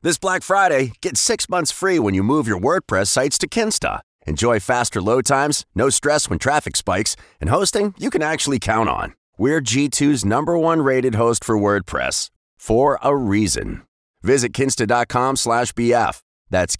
This Black Friday, get 6 months free when you move your WordPress sites to Kinsta. Enjoy faster load times, no stress when traffic spikes, and hosting you can actually count on. We're G2's #1 rated host for WordPress, for a reason. Visit kinsta.com/BF. That's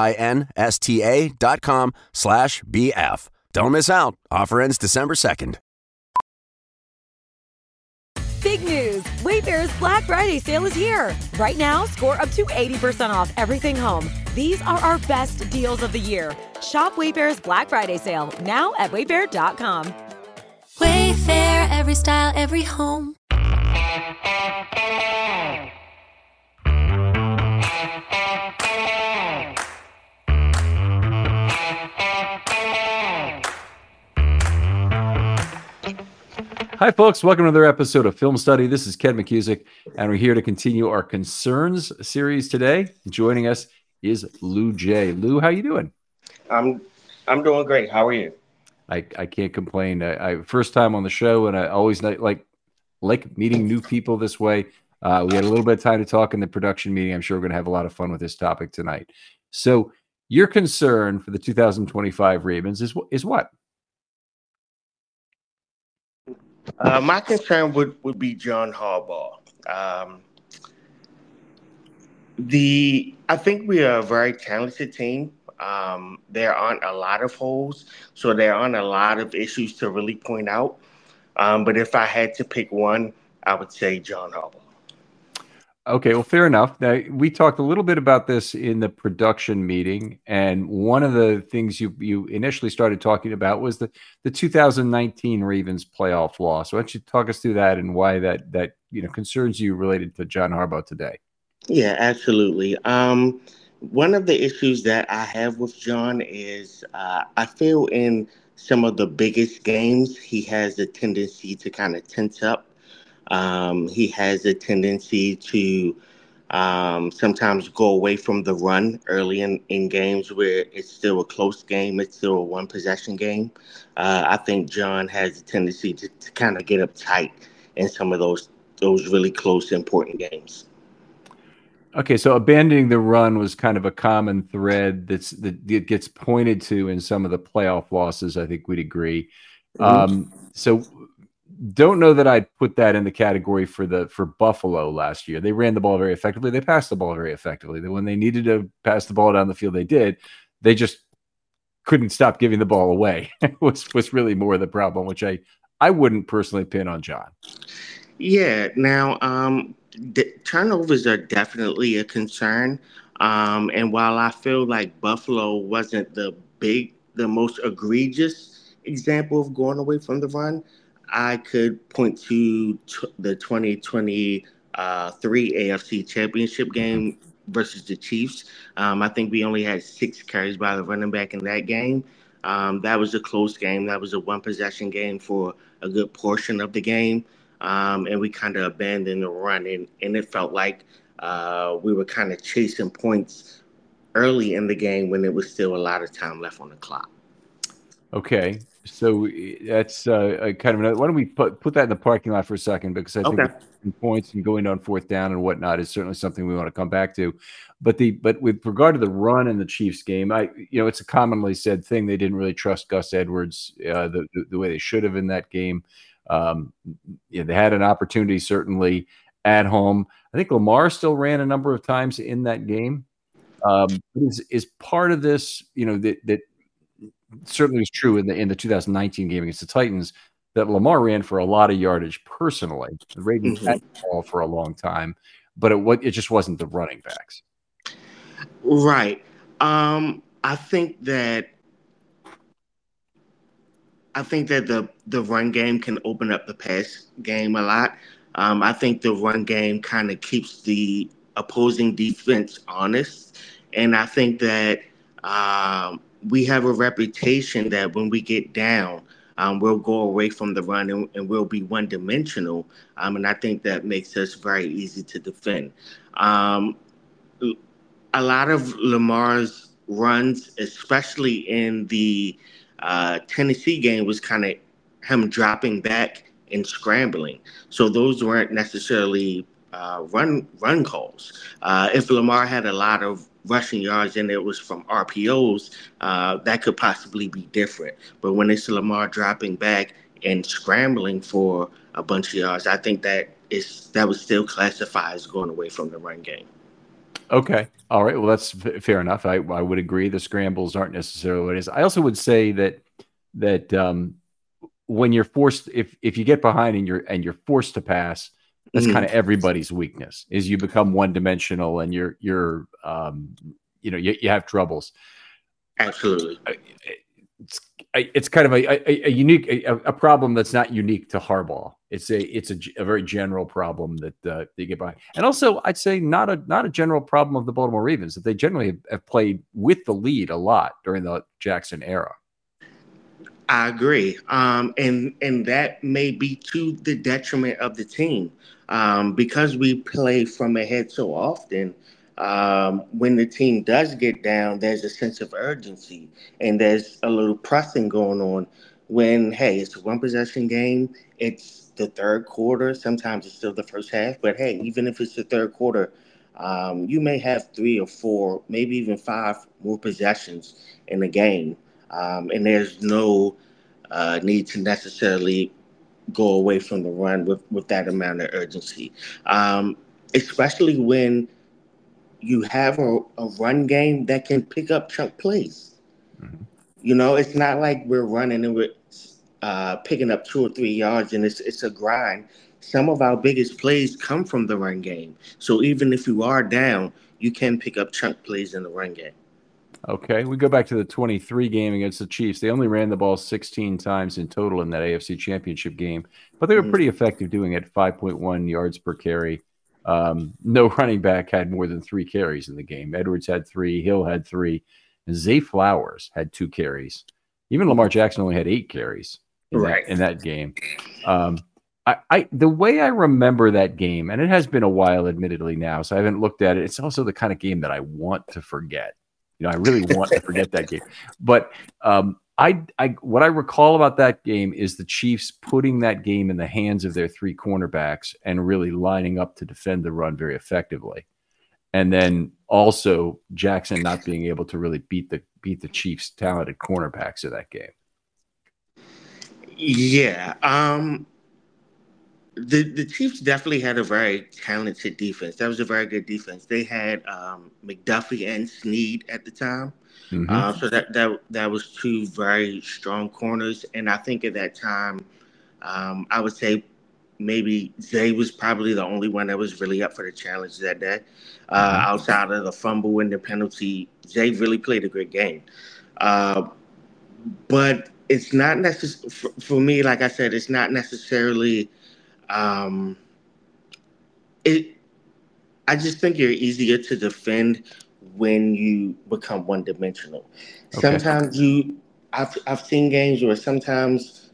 KINSTA.com/BF. Don't miss out. Offer ends December 2nd. Big news! Wayfair's Black Friday sale is here. Right now, score up to 80% off everything home. These are our best deals of the year. Shop Wayfair's Black Friday sale now at wayfair.com. Wayfair, every style, every home. Hi, folks. Welcome to another episode of Film Study. This is Ken McCusick, and we're here to continue our Concerns series today. Joining us is Lou J. Lou, how you doing? I'm doing great. How are you? I can't complain. I first time on the show, and I always like meeting new people this way. We had a little bit of time to talk in the production meeting. I'm sure we're going to have a lot of fun with this topic tonight. So, your concern for the 2025 Ravens is what? My concern would be John Harbaugh. I think we are a very talented team. There aren't a lot of holes, so there aren't a lot of issues to really point out. But if I had to pick one, I would say John Harbaugh. Okay, well, fair enough. Now, we talked a little bit about this in the production meeting, and one of the things you initially started talking about was the 2019 Ravens playoff loss. Why don't you talk us through that and why that concerns you related to John Harbaugh today? Yeah, absolutely. One of the issues that I have with John is I feel in some of the biggest games, he has a tendency to kind of tense up. He has a tendency to sometimes go away from the run early in games where it's still a close game. It's still a one-possession game. I think John has a tendency to kind of get uptight in some of those really close, important games. Okay, so abandoning the run was kind of a common thread that gets pointed to in some of the playoff losses. I think we'd agree. So don't know that I'd put that in the category for Buffalo last year. They ran the ball very effectively. They passed the ball very effectively. When they needed to pass the ball down the field, they did. They just couldn't stop giving the ball away. was really more the problem, which I wouldn't personally pin on John. Yeah. Now, turnovers are definitely a concern. And while I feel like Buffalo wasn't the most egregious example of going away from the run, I could point to the 2023 AFC Championship game versus the Chiefs. I think we only had 6 carries by the running back in that game. That was a close game. That was a one-possession game for a good portion of the game. And we kind of abandoned the run. And it felt like we were kind of chasing points early in the game when there was still a lot of time left on the clock. Okay, so that's kind of why don't we put that in the parking lot for a second, because I think points and going on fourth down and whatnot is certainly something we want to come back to. But with regard to the run in the Chiefs game, it's a commonly said thing. They didn't really trust Gus Edwards the way they should have in that game. They had an opportunity certainly at home. I think Lamar still ran a number of times in that game. Is part of this, that certainly was true in the 2019 game against the Titans, that Lamar ran for a lot of yardage personally. The Ravens had the ball for a long time, but it just wasn't the running backs. Right. I think that the run game can open up the pass game a lot. I think the run game kind of keeps the opposing defense honest, and I think that we have a reputation that when we get down, we'll go away from the run and we'll be one-dimensional, and I think that makes us very easy to defend. A lot of Lamar's runs, especially in the Tennessee game, was kind of him dropping back and scrambling. So those weren't necessarily run calls. If Lamar had a lot of rushing yards and it was from RPOs, that could possibly be different. But when it's Lamar dropping back and scrambling for a bunch of yards, I think that would still classify as going away from the run game. Okay. All right. Well, that's fair enough. I would agree. The scrambles aren't necessarily what it is. I also would say that when you're forced, if you get behind and you're forced to pass, that's kind of everybody's weakness. Is you become one dimensional and you have troubles. Absolutely. It's kind of a unique problem that's not unique to Harbaugh. It's a very general problem that they get by, and also I'd say not a general problem of the Baltimore Ravens, that they generally have played with the lead a lot during the Jackson era. I agree, and that may be to the detriment of the team, because we play from ahead so often. When the team does get down, there's a sense of urgency and there's a little pressing going on. When, hey, it's a one possession game, it's the third quarter. Sometimes it's still the first half, but hey, even if it's the third quarter, you may have 3 or 4, maybe even 5 more possessions in the game, and there's no need to necessarily go away from the run with that amount of urgency, especially when you have a run game that can pick up chunk plays. Mm-hmm. It's not like we're running and we're picking up 2 or 3 yards and it's a grind. Some of our biggest plays come from the run game. So even if you are down, you can pick up chunk plays in the run game. Okay, we go back to the 23 game against the Chiefs. They only ran the ball 16 times in total in that AFC Championship game, but they were pretty effective doing it, 5.1 yards per carry. No running back had more than 3 carries in the game. Edwards had 3, Hill had 3, and Zay Flowers had 2 carries. Even Lamar Jackson only had 8 carries in that game. The way I remember that game, and it has been a while, admittedly now, so I haven't looked at it. It's also the kind of game that I want to forget. I really want to forget that game. But what I recall about that game is the Chiefs putting that game in the hands of their 3 cornerbacks and really lining up to defend the run very effectively. And then also Jackson not being able to really beat the Chiefs' talented cornerbacks of that game. Yeah. The Chiefs definitely had a very talented defense. That was a very good defense. They had McDuffie and Snead at the time. Mm-hmm. So that was 2 very strong corners. And I think at that time, I would say maybe Zay was probably the only one that was really up for the challenge that day. Outside of the fumble and the penalty, Zay really played a great game. But it's not necessarily, for me, like I said, it's not necessarily I just think you're easier to defend when you become one-dimensional. Okay. Sometimes I've seen games where sometimes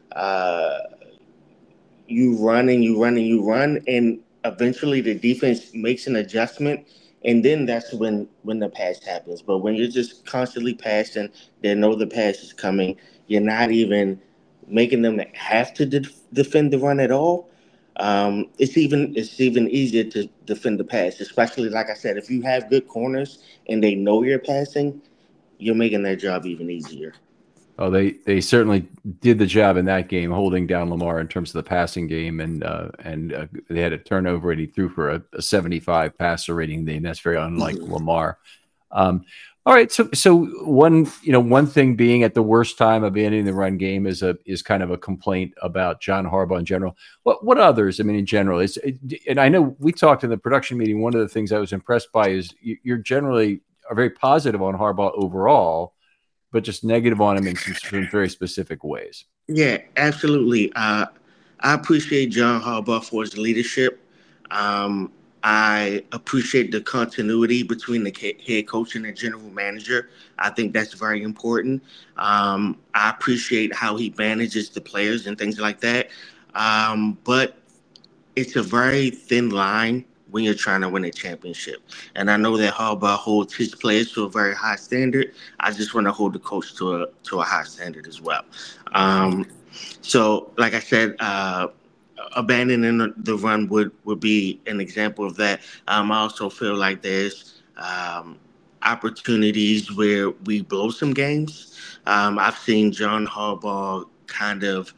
you run and you run and you run, and eventually the defense makes an adjustment, and then that's when the pass happens. But when you're just constantly passing, they know the pass is coming. You're not even making them have to defend the run at all. It's even easier to defend the pass, especially, like I said, if you have good corners and they know you're passing, you're making their job even easier. Oh, they certainly did the job in that game, holding down Lamar in terms of the passing game, and they had a turnover and he threw for a 75 passer rating. That's very unlike Lamar. All right, so one thing being at the worst time abandoning the run game is kind of a complaint about John Harbaugh in general. What others? I mean, in general, and I know we talked in the production meeting. One of the things I was impressed by is you're generally are very positive on Harbaugh overall, but just negative on him in some very specific ways. Yeah, absolutely. I appreciate John Harbaugh for his leadership. I appreciate the continuity between the head coach and the general manager. I think that's very important. I appreciate how he manages the players and things like that. But it's a very thin line when you're trying to win a championship. And I know that Harbaugh holds his players to a very high standard. I just want to hold the coach to a high standard as well. So, like I said, abandoning the run would be an example of that. I also feel like there's opportunities where we blow some games. I've seen John Harbaugh kind of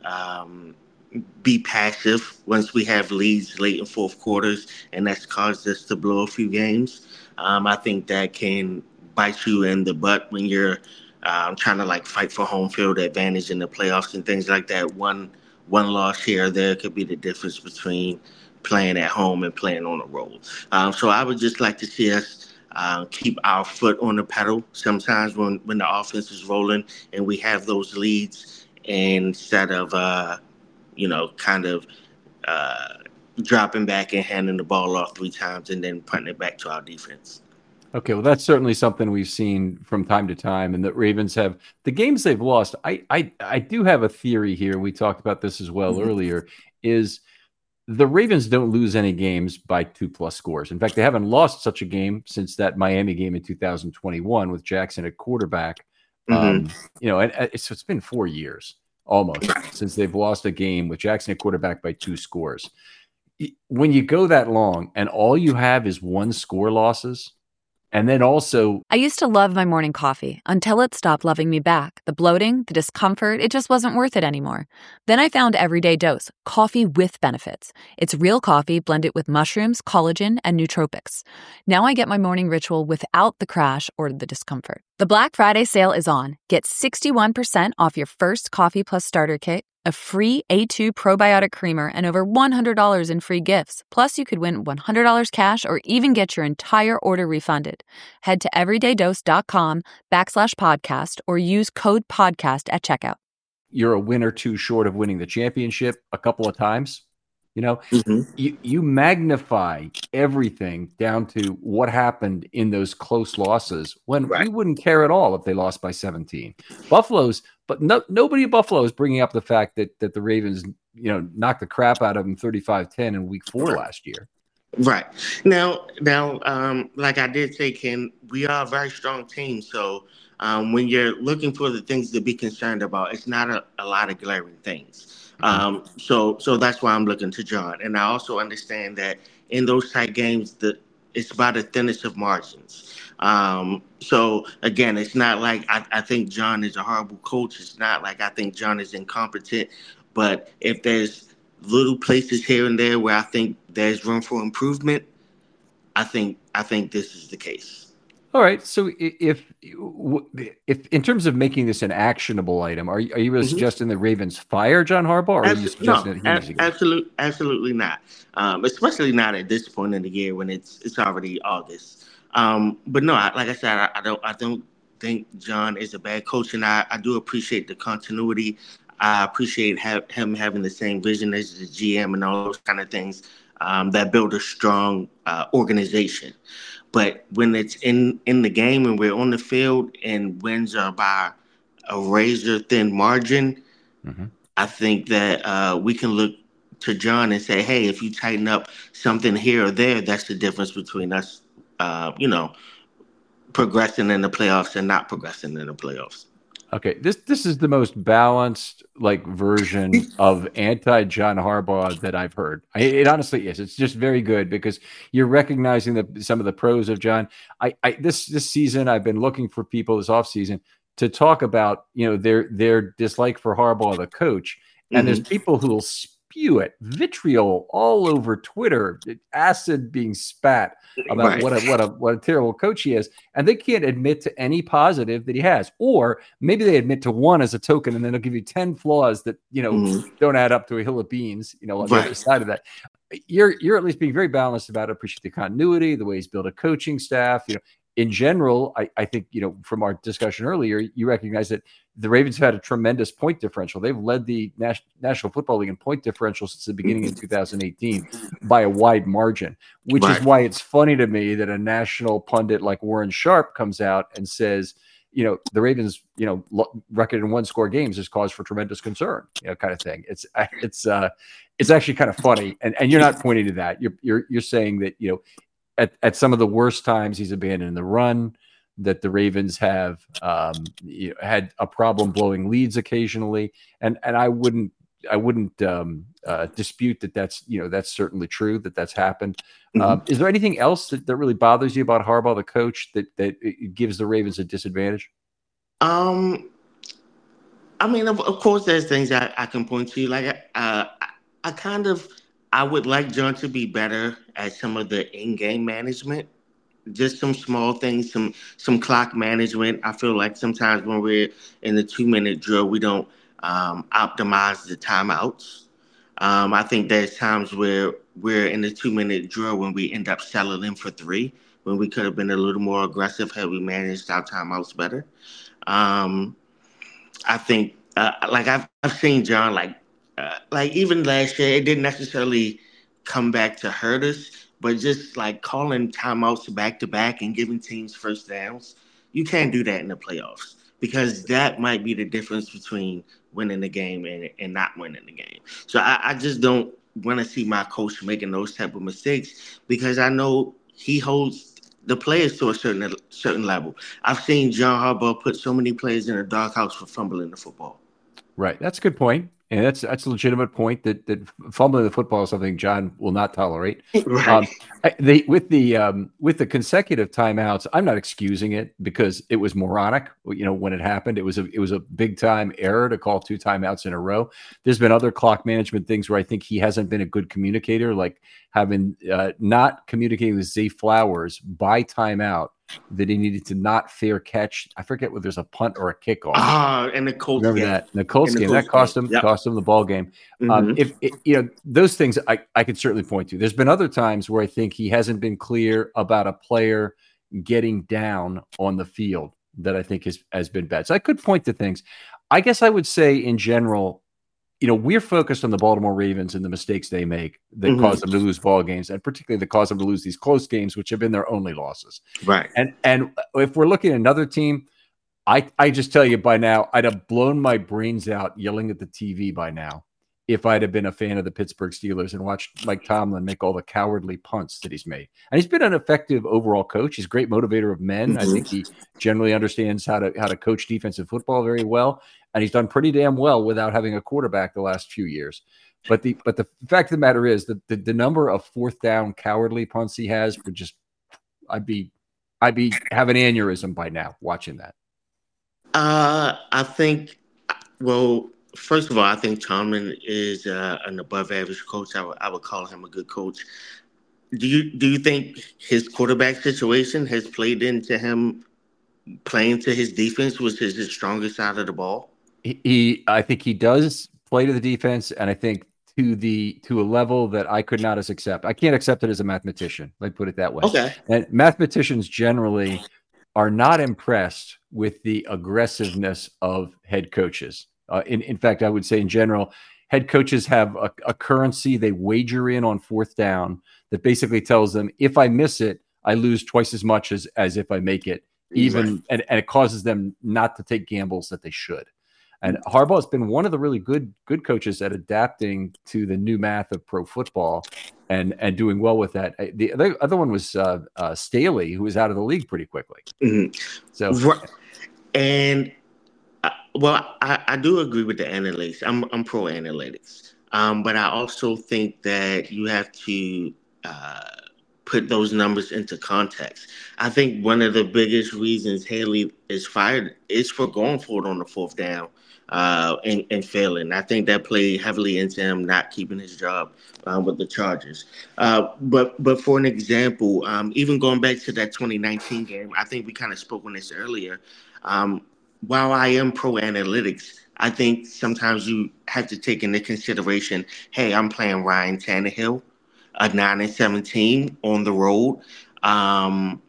be passive once we have leads late in fourth quarters, and that's caused us to blow a few games. I think that can bite you in the butt when you're trying to like fight for home field advantage in the playoffs and things like that. One loss here or there could be the difference between playing at home and playing on the road. So I would just like to see us keep our foot on the pedal sometimes when the offense is rolling and we have those leads, instead of kind of dropping back and handing the ball off 3 times and then putting it back to our defense. Okay, well, that's certainly something we've seen from time to time, and the Ravens have the games they've lost. I do have a theory here. We talked about this as well earlier. Is the Ravens don't lose any games by 2+ scores. In fact, they haven't lost such a game since that Miami game in 2021 with Jackson at quarterback. And so it's been 4 years almost since they've lost a game with Jackson at quarterback by 2 scores. When you go that long and all you have is 1-score losses. And then also, I used to love my morning coffee until it stopped loving me back. The bloating, the discomfort, it just wasn't worth it anymore. Then I found Everyday Dose, coffee with benefits. It's real coffee blended with mushrooms, collagen, and nootropics. Now I get my morning ritual without the crash or the discomfort. The Black Friday sale is on. Get 61% off your first Coffee Plus starter kit, a free A2 probiotic creamer, and over $100 in free gifts. Plus, you could win $100 cash or even get your entire order refunded. Head to everydayDose.com/podcast or use code podcast at checkout. You're a win or two short of winning the championship a couple of times. You magnify everything down to what happened in those close losses when we wouldn't care at all if they lost by 17. Nobody in Buffalo is bringing up the fact that the Ravens, knocked the crap out of them 35-10 in week 4 last year. Right. Now, like I did say, Ken, we are a very strong team. So when you're looking for the things to be concerned about, it's not a lot of glaring things. So that's why I'm looking to John. And I also understand that in those tight games, it's about the thinnest of margins. So again, it's not like I think John is a horrible coach. It's not like I think John is incompetent. But if there's little places here and there where I think there's room for improvement, I think this is the case. All right. So if in terms of making this an actionable item, are you really suggesting the Ravens fire John Harbaugh, or are you suggesting that he needs to go? Absolutely not. Especially not at this point in the year when it's already August. But no, like I said, I don't think John is a bad coach, and I do appreciate the continuity. I appreciate him having the same vision as the GM and all those kind of things that build a strong organization. But when it's in the game and we're on the field and wins are by a razor-thin margin, I think that we can look to John and say, hey, if you tighten up something here or there, that's the difference between us, progressing in the playoffs and not progressing in the playoffs. Okay, this is the most balanced version of anti-John Harbaugh that I've heard. It honestly is. It's just very good because you're recognizing some of the pros of John. This season I've been looking for people this offseason to talk about their dislike for Harbaugh the coach, and there's people who will spew it, vitriol all over Twitter, acid being spat about what a terrible coach he is, and they can't admit to any positive that he has, or maybe they admit to one as a token, and then they'll give you 10 flaws that don't add up to a hill of beans. On the other side of that, you're at least being very balanced about it. Appreciate the continuity, the way he's built a coaching staff. In general, I think, from our discussion earlier, you recognize that the Ravens have had a tremendous point differential. They've led the National Football League in point differential since the beginning of 2018 by a wide margin, which is why it's funny to me that a national pundit like Warren Sharp comes out and says, the Ravens, record in 1-score games is cause for tremendous concern, kind of thing. It's actually kind of funny. And you're not pointing to that. You're saying that, at some of the worst times, he's abandoned the run, that the Ravens have had a problem blowing leads occasionally. And I wouldn't dispute that that's certainly true, that's happened. Mhm. Is there anything else that really bothers you about Harbaugh, the coach, that it gives the Ravens a disadvantage? I mean, of course, there's things I can point to. Like, I would like John to be better at some of the in-game management. Just some small things, some clock management. I feel like sometimes when we're in the 2-minute drill, we don't optimize the timeouts. I think there's times where we're in the 2-minute drill when we end up settling for three, when we could have been a little more aggressive had we managed our timeouts better. Um, I think like I've seen John like even last year it didn't necessarily come back to hurt us, but just like calling timeouts back to back and giving teams first downs, you can't do that in the playoffs because that might be the difference between winning the game and not winning the game. So I just don't want to see my coach making those type of mistakes because I know he holds the players to a certain level. I've seen John Harbaugh put so many players in a doghouse for fumbling the football. Right. That's a good point. And that's a legitimate point that fumbling the football is something John will not tolerate. Right. With the consecutive timeouts, I'm not excusing it because it was moronic. When it happened, it was a big time error to call 2 timeouts in a row. There's been other clock management things where I think he hasn't been a good communicator, like having not communicating with Zay Flowers by timeout that he needed to not fair catch. I forget whether there's a punt or a kickoff. And the Colts remember game. that in the Colts game that cost him the ball game. Mhm. Those things I could certainly point to. There's been other times where I think he hasn't been clear about a player getting down on the field that I think has been bad. So I could point to things. I guess I would say in general, we're focused on the Baltimore Ravens and the mistakes they make that cause them to lose ball games, and particularly that cause them to lose these close games, which have been their only losses. Right. And if we're looking at another team, I just tell you by now, I'd have blown my brains out yelling at the TV by now if I'd have been a fan of the Pittsburgh Steelers and watched Mike Tomlin make all the cowardly punts that he's made. And he's been an effective overall coach. He's a great motivator of men. I think he generally understands how to coach defensive football very well. And he's done pretty damn well without having a quarterback the last few years. But the fact of the matter is that the number of 4th down cowardly punts he has would just I'd be have an aneurysm by now watching that. I think first of all, I think Tomlin is an above average coach. I would call him a good coach. Do you think his quarterback situation has played into him playing to his defense, which is his strongest side of the ball? I think he does play to the defense, and I think to a level that I could not accept. I can't accept it as a mathematician. Let's put it that way. Okay. And mathematicians generally are not impressed with the aggressiveness of head coaches. In fact, I would say in general, head coaches have a currency they wager in on 4th down that basically tells them if I miss it, I lose twice as much as if I make it. And it causes them not to take gambles that they should. And Harbaugh has been one of the really good coaches at adapting to the new math of pro football and doing well with that. The other one was Staley, who was out of the league pretty quickly. Mm-hmm. So, and I do agree with the analytics. I'm pro analytics, but I also think that you have to put those numbers into context. I think one of the biggest reasons Haley is fired is for going for it on the 4th down and failing. I think that played heavily into him not keeping his job with the Chargers. But for an example, even going back to that 2019 game, I think we kind of spoke on this earlier. While I am pro analytics, I think sometimes you have to take into consideration, hey, I'm playing Ryan Tannehill, a 9-17 on the road. I'm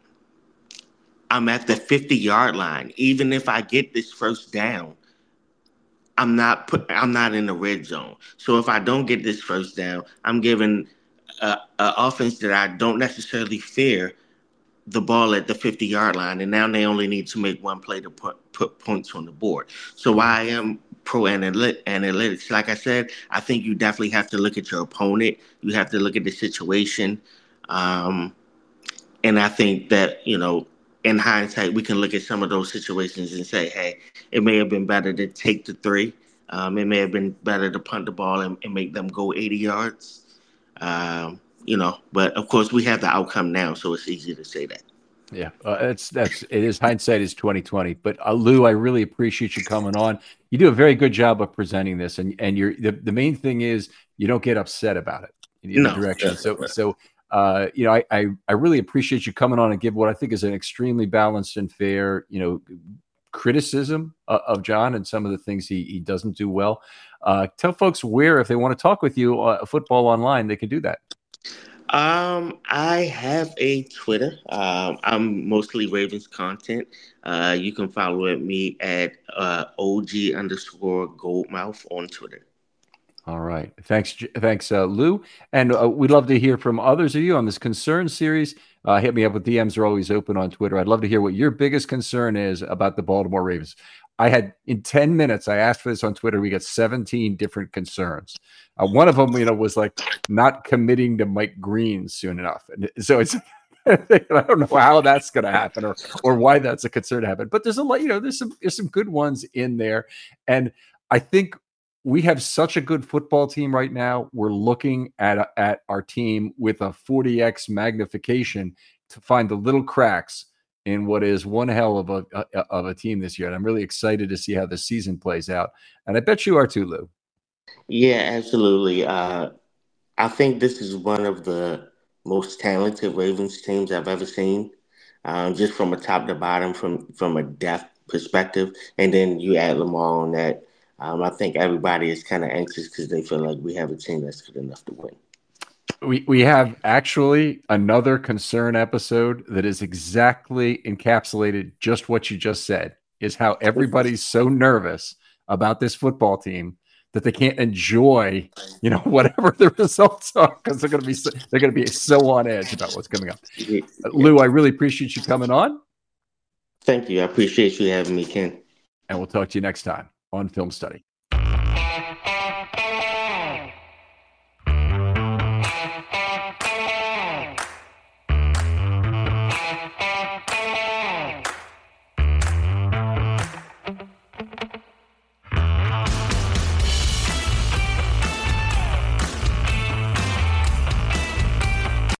at the 50-yard line. Even if I get this first down, I'm not in the red zone. So if I don't get this first down, I'm giving an offense that I don't necessarily fear the ball at the 50-yard line, and now they only need to make one play to put points on the board. So I am pro analytics. Like I said, I think you definitely have to look at your opponent. You have to look at the situation. And I think that, in hindsight, we can look at some of those situations and say, hey, it may have been better to take the 3 It may have been better to punt the ball and make them go 80 yards. But of course we have the outcome now, so it's easy to say that. Yeah, it is hindsight is 2020. But Lou, I really appreciate you coming on. You do a very good job of presenting this, and the main thing is you don't get upset about it in the direction. I really appreciate you coming on and give what I think is an extremely balanced and fair, criticism of John and some of the things he doesn't do well. Tell folks where, if they want to talk with you, Football Online, they can do that. I have a Twitter. I'm mostly Ravens content. You can follow me at OG_Goldmouth on Twitter. All right. Thanks, Lou. And we'd love to hear from others of you on this concern series. Hit me up with DMs are always open on Twitter. I'd love to hear what your biggest concern is about the Baltimore Ravens. I had in 10 minutes, I asked for this on Twitter. We got 17 different concerns. One of them, was like not committing to Mike Green soon enough. And so it's, I don't know how that's going to happen or why that's a concern to happen, but there's a lot, there's some good ones in there. And I think we have such a good football team right now. We're looking at our team with a 40x magnification to find the little cracks in what is one hell of a team this year. And I'm really excited to see how the season plays out. And I bet you are too, Lou. Yeah, absolutely. I think this is one of the most talented Ravens teams I've ever seen, just from a top to bottom, from a depth perspective. And then you add Lamar on that. I think everybody is kind of anxious because they feel like we have a team that's good enough to win. We have actually another concern episode that is exactly encapsulated just what you just said, is how everybody's so nervous about this football team that they can't enjoy, whatever the results are, because they're going to be so on edge about what's coming up. Lou, I really appreciate you coming on. Thank you. I appreciate you having me, Ken. And we'll talk to you next time on Film Study.